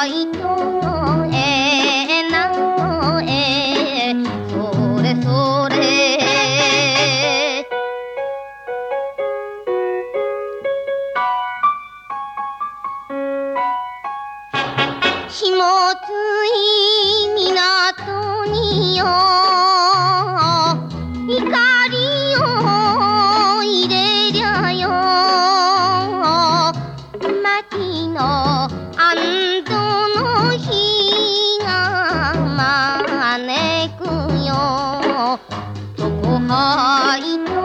いとえなのえそれそれひもつい港によ怒りを入れりゃよ牧の安堵の日が招くよどこはい